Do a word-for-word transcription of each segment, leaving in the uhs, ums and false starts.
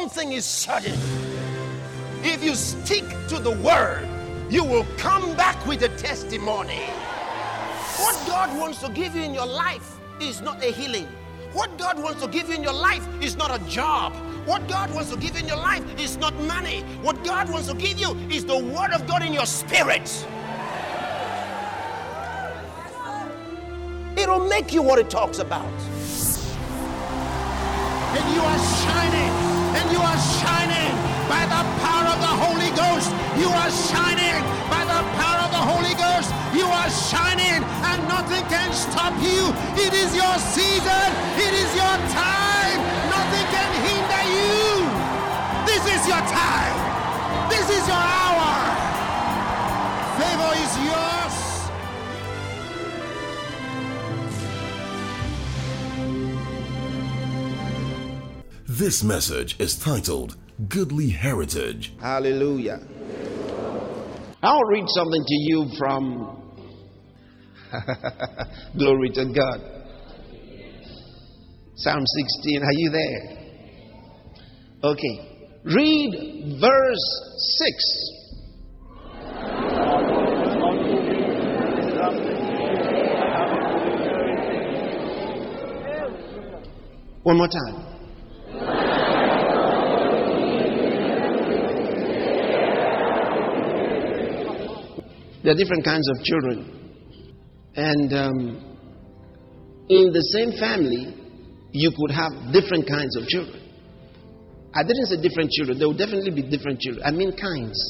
one thing is certain. If you stick to the word, you will come back with a testimony. What God wants to give you in your life is not a healing. What God wants to give you in your life is not a job. What God wants to give you in your life is not money. What God wants to give you is the word of God in your spirit. It'll make you what it talks about. And you are shining, and you are shining by the power of the Holy Ghost. You are shining by the power of the Holy Ghost. You are shining, and nothing can stop you. It is your season. It is your time. Nothing can hinder you. This is your time. This is your hour. Favor is yours. This message is titled Goodly Heritage. Hallelujah. I'll read something to you from Glory to God. Psalm sixteen. Are you there? Okay. Read verse six. One more time. There are different kinds of children. And um, in the same family, you could have different kinds of children. I didn't say different children. There will definitely be different children. I mean kinds.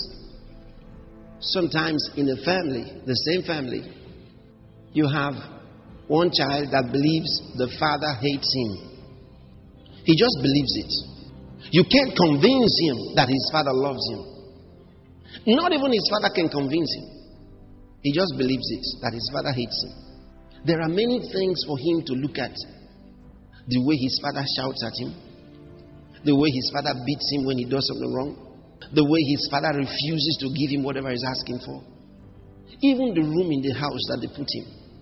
Sometimes in a family, the same family, you have one child that believes the father hates him. He just believes it. You can't convince him that his father loves him. Not even his father can convince him. He just believes it, that his father hates him. There are many things for him to look at. The way his father shouts at him. The way his father beats him when he does something wrong. The way his father refuses to give him whatever he's asking for. Even the room in the house that they put him.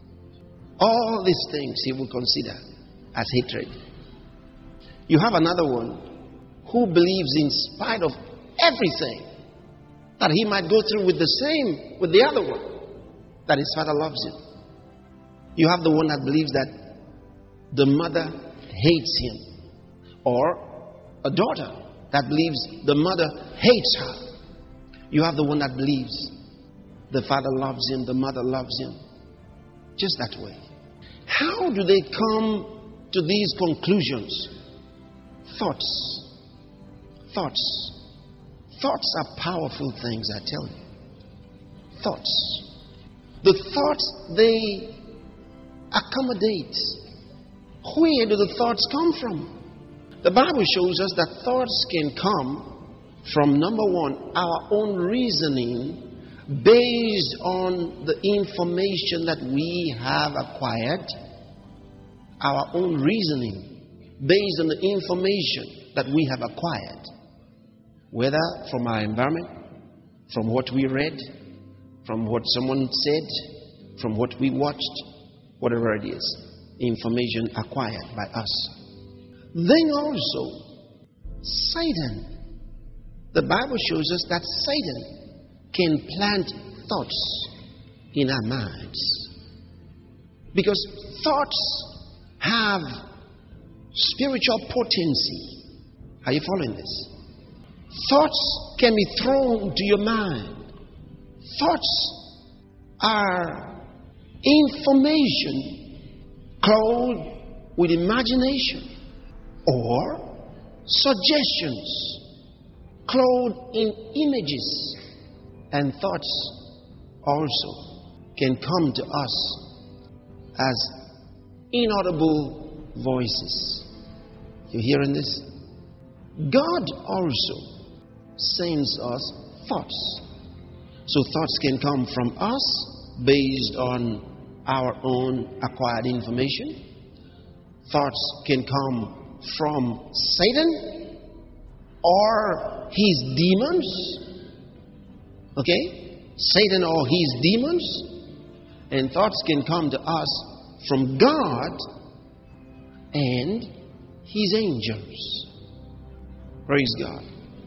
All these things he will consider as hatred. You have another one who believes in spite of everything that he might go through with the same, with the other one, that his father loves him. You have the one that believes that the mother hates him. Or a daughter that believes the mother hates her. You have the one that believes the father loves him, the mother loves him. Just that way. How do they come to these conclusions? Thoughts. Thoughts. Thoughts are powerful things, I tell you. Thoughts. The thoughts, they accommodate. Where do the thoughts come from? The Bible shows us that thoughts can come from, number one, our own reasoning based on the information that we have acquired. Our own reasoning based on the information that we have acquired. Whether from our environment, from what we read, from what someone said, from what we watched, whatever it is, information acquired by us. Then also, Satan. The Bible shows us that Satan can plant thoughts in our minds. Because thoughts have spiritual potency. Are you following this? Thoughts can be thrown to your mind. Thoughts are information clothed with imagination or suggestions clothed in images. And thoughts also can come to us as inaudible voices. You hearing this? God also sends us thoughts. So thoughts can come from us based on our own acquired information. Thoughts can come from Satan or his demons. Okay? Satan or his demons. And thoughts can come to us from God and his angels. Praise God.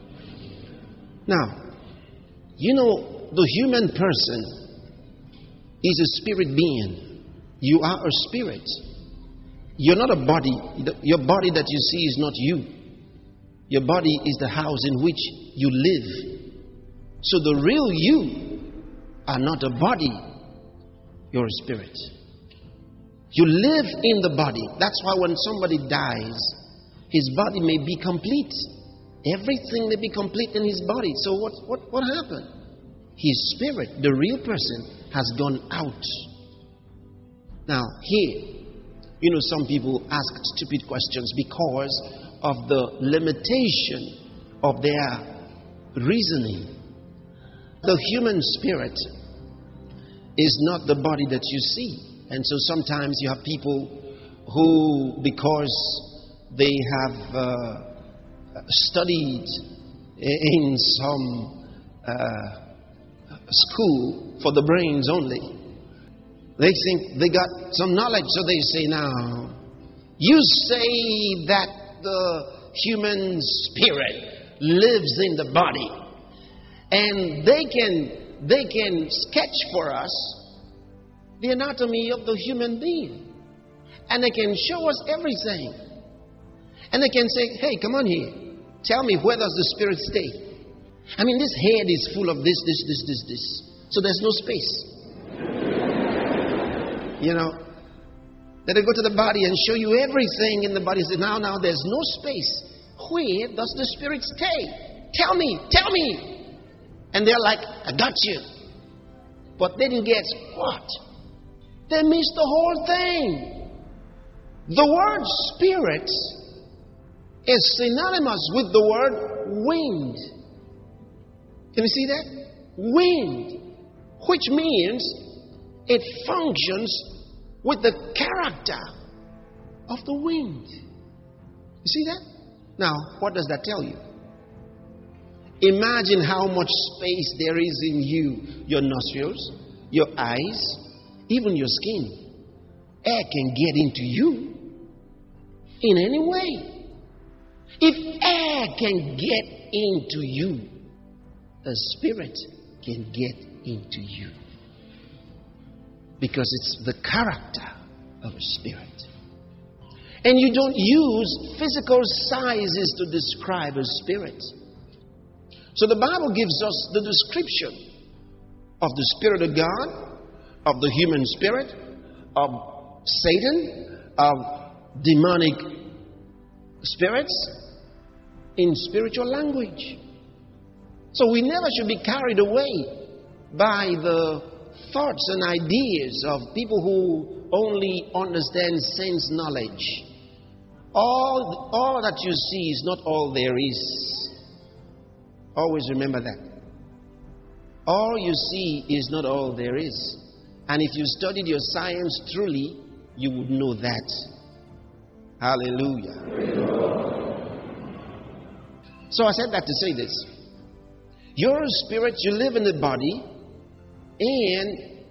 Now, you know, the human person is a spirit being. You are a spirit. You're not a body. Your body that you see is not you. Your body is the house in which you live. So the real you are not a body. You're a spirit. You live in the body. That's why when somebody dies, his body may be complete. Everything may be complete in his body. So what, what, what happened? His spirit, the real person, has gone out. Now, here, you know, some people ask stupid questions because of the limitation of their reasoning. The human spirit is not the body that you see. And so sometimes you have people who, because they have uh, studied in some uh, school for the brains only, they think they got some knowledge. So they say, now, you say that the human spirit lives in the body, and they can they can sketch for us the anatomy of the human being, and they can show us everything, and they can say, hey, come on here, tell me, where does the spirit stay? I mean, this head is full of this, this, this, this, this, so there's no space. You know, then they go to the body and show you everything in the body. Say, now, now, there's no space. Where does the spirit stay? Tell me, tell me. And they're like, I got you. But they didn't get what? They missed the whole thing. The word spirit is synonymous with the word wind. Can you see that? Wind. Which means it functions with the character of the wind. You see that? Now, what does that tell you? Imagine how much space there is in you, your nostrils, your eyes, even your skin. Air can get into you in any way. If air can get into you, a spirit can get into you. Because it's the character of a spirit. And you don't use physical sizes to describe a spirit. So the Bible gives us the description of the Spirit of God, of the human spirit, of Satan, of demonic spirits in spiritual language. So we never should be carried away by the thoughts and ideas of people who only understand sense knowledge. All, all that you see is not all there is. Always remember that. All you see is not all there is. And if you studied your science truly, you would know that. Hallelujah. So I said that to say this. You're a spirit, you live in the body, and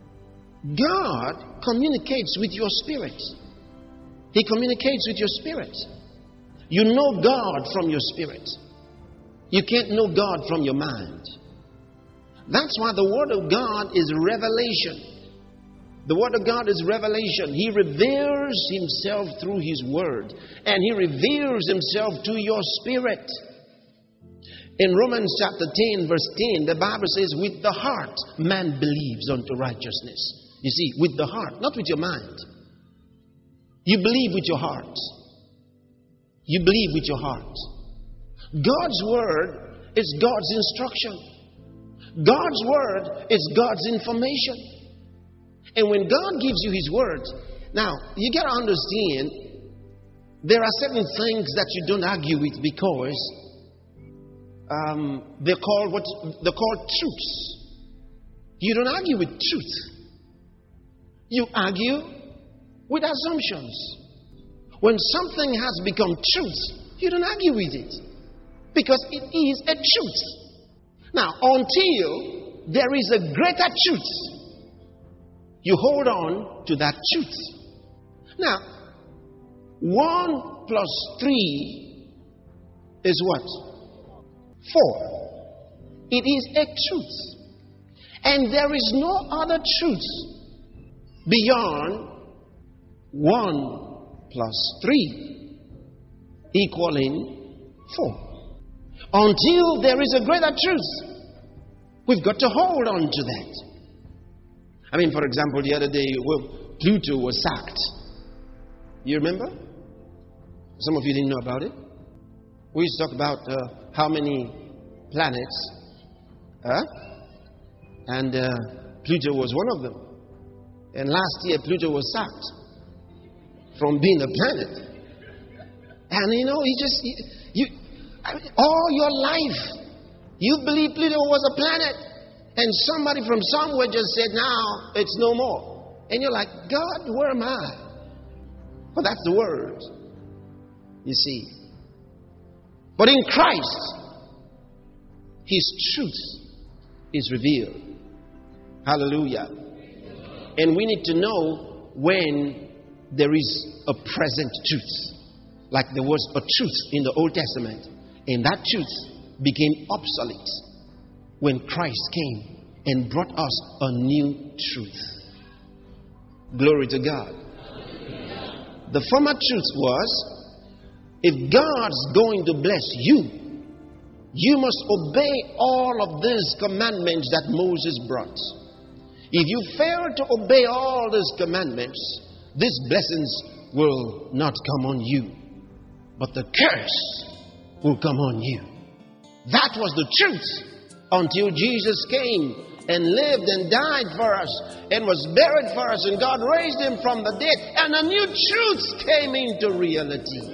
God communicates with your spirit. He communicates with your spirit. You know God from your spirit. You can't know God from your mind. That's why the Word of God is revelation. The Word of God is revelation. He reveals Himself through His Word. And He reveals Himself to your spirit. In Romans chapter ten, verse ten, the Bible says, with the heart man believes unto righteousness. You see, with the heart, not with your mind. You believe with your heart. You believe with your heart. God's Word is God's instruction. God's Word is God's information. And when God gives you His Word, now, you got to understand, there are certain things that you don't argue with because um, they're called what they're called truths. You don't argue with truth. You argue with assumptions. When something has become truth, you don't argue with it because it is a truth. Now, until there is a greater truth, you hold on to that truth. Now, one plus three is what? For it is a truth, and there is no other truth beyond one plus three equaling four. Until there is a greater truth, we've got to hold on to that. I mean, for example, the other day, well, Pluto was sacked. You remember? Some of you didn't know about it. We used to talk about uh, how many planets, huh? and uh, Pluto was one of them. And last year, Pluto was sacked from being a planet. And you know, he just, he, you, I mean, all your life, you believe Pluto was a planet. And somebody from somewhere just said, now it's no more. And you're like, God, where am I? Well, that's the word. You see. But in Christ, His truth is revealed. Hallelujah. And we need to know when there is a present truth. Like there was a truth in the Old Testament. And that truth became obsolete when Christ came and brought us a new truth. Glory to God. The former truth was, if God's going to bless you, you must obey all of these commandments that Moses brought. If you fail to obey all these commandments, these blessings will not come on you, but the curse will come on you. That was the truth until Jesus came and lived and died for us and was buried for us, and God raised Him from the dead, and a new truth came into reality.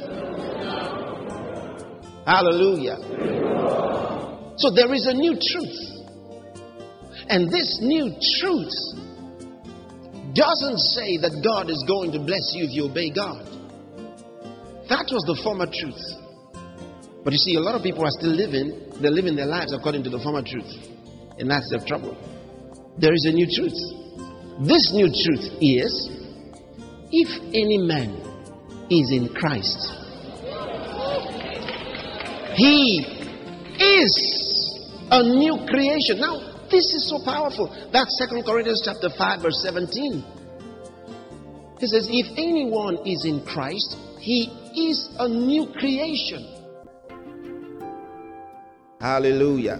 Hallelujah. So there is a new truth, and this new truth doesn't say that God is going to bless you if you obey God. That was the former truth. But you see, a lot of people are still living, they're living their lives according to the former truth. And that's their trouble. There is a new truth. This new truth is, if any man is in Christ, he is a new creation. Now, this is so powerful. That's Second Corinthians chapter five, verse seventeen. It says, if anyone is in Christ, he is a new creation. Hallelujah.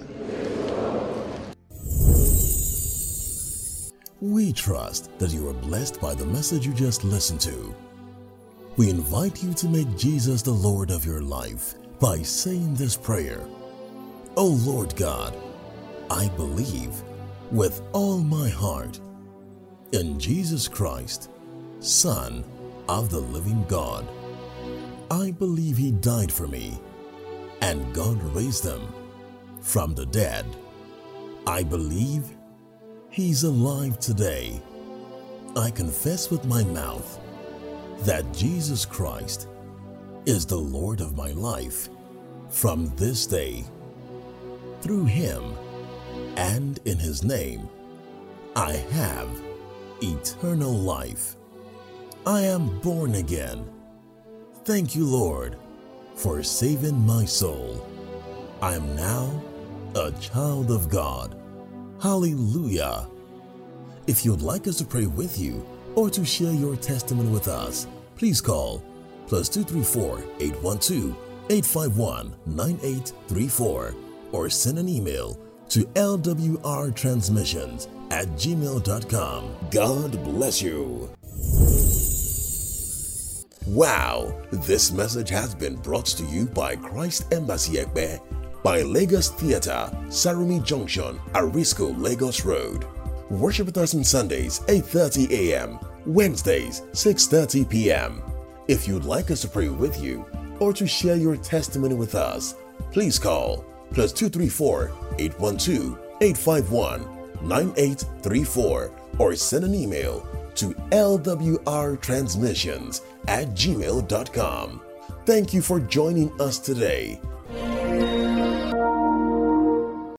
We trust that you are blessed by the message you just listened to. We invite you to make Jesus the Lord of your life by saying this prayer. Oh Lord God, I believe with all my heart in Jesus Christ, Son of the living God. I believe He died for me and God raised Him from the dead. I believe He's alive today. I confess with my mouth that Jesus Christ is the Lord of my life from this day. Through Him and in His name, I have eternal life. I am born again. Thank you, Lord, for saving my soul. I am now a child of God. Hallelujah. If you'd like us to pray with you or to share your testimony with us, please call plus two three four, eight one two, eight five one, nine eight three four or send an email to L W R transmissions at gmail dot com. God bless you. Wow, this message has been brought to you by Christ Embassy Ekpe, by Lagos Theatre, Sarumi Junction, Arisco, Lagos Road. Worship with us on Sundays, eight thirty a m, Wednesdays, six thirty p m If you'd like us to pray with you or to share your testimony with us, please call plus two three four, eight one two, eight five one, nine eight three four or send an email to L W R transmissions at gmail dot com. Thank you for joining us today.